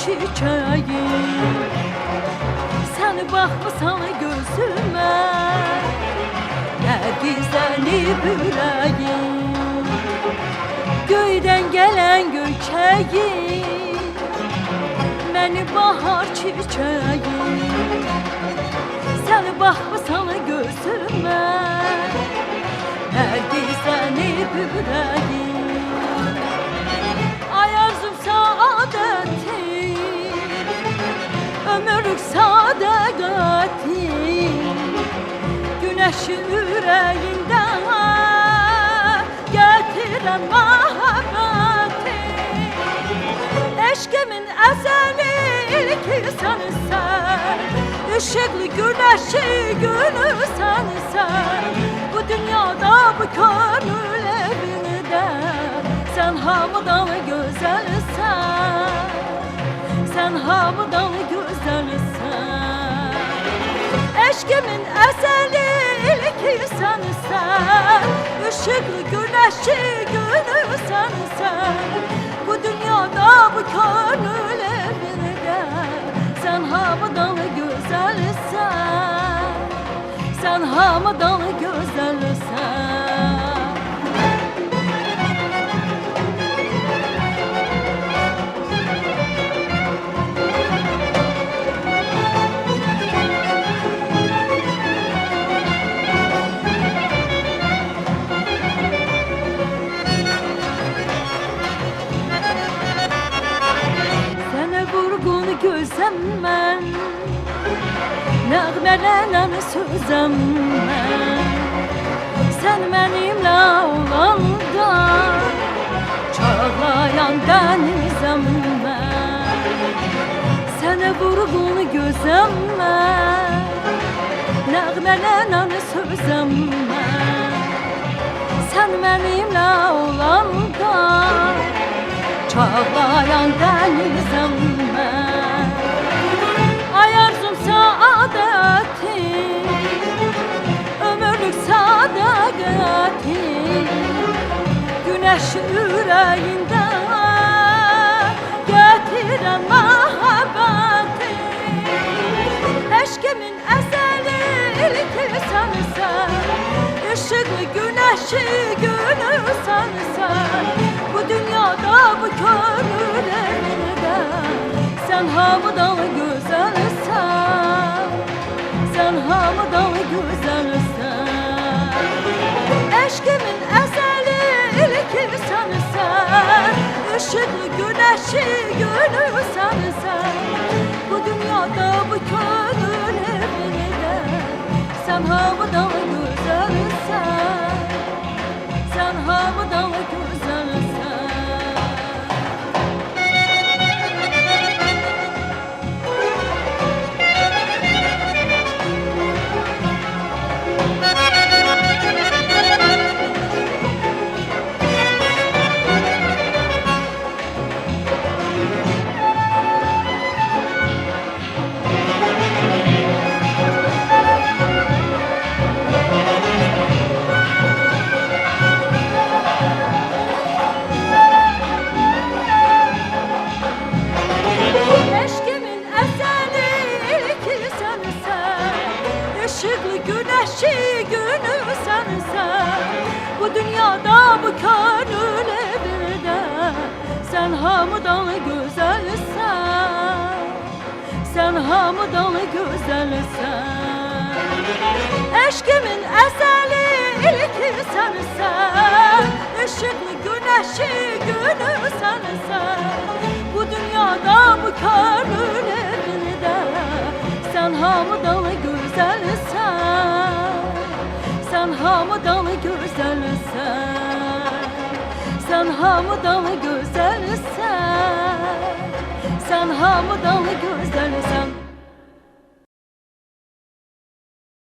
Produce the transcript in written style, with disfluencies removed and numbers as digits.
çiçeğim. Sen bakmasan gözüme, ne gizlenip yüreğim. Göyden gelen göçeğim, beni bahar çiçeğim. Sen bakmasan gözüme, ne gizlenip yüreğim. Ay arzum saadeti, ömürlük sadakati, güneşi yüreğinden getiren muhabbeti. Eşkimin ezeli ilki sensen, ışıklı güneşi günü sensen. Bu dünyada bu gönül evinde sen hamıdan güzelsen, sen hamıdan güzelsen. Eşkimin ezeli ilki sensen, ışıklı güneşi günü sensen. Bu dünyada bu gönül evinde sen hamıdan güzelsen, sen hamıdan güzelsen. Gözəm mən, nəğmələnən sözəm mən. Sən mənimlə olanda çağlayan dənizəm mən. Sənə vurğun gözəm mən, nəğmələnən sözəm mən. Sən mənimlə olanda çağlayan dənizəm mən. Ay arzum saadeti, ömürlük sadakati, güneş yüreğinden getiren muhabbeti. Eşkimin ezeli ilki sensen, ışıklı güneşi günü sensen. Bu dünyada bu gönül evinde sen hamıdan güzelsen, sen hamıdan güzelsen. Eşkimin ezeli ilki sensen, ışıklı güneşi günü sensen. Bu dünyada bu gönül evinde sen hamıdan güzelsen, sen hamıdan güzelsen. Işıklı güneşi günü sensen. Bu dünyada bu gönül evinde sen hamıdan güzelsen, sen hamıdan güzelsen. Eşkimin ezeli ilki sensen, ışıklı güneşi günü sensen. Bu dünyada bu gönül evinde sen hamıdan güzelsen, sen hamıdan güzelsen, sen hamıdan güzelsen, sen hamıdan güzelsen.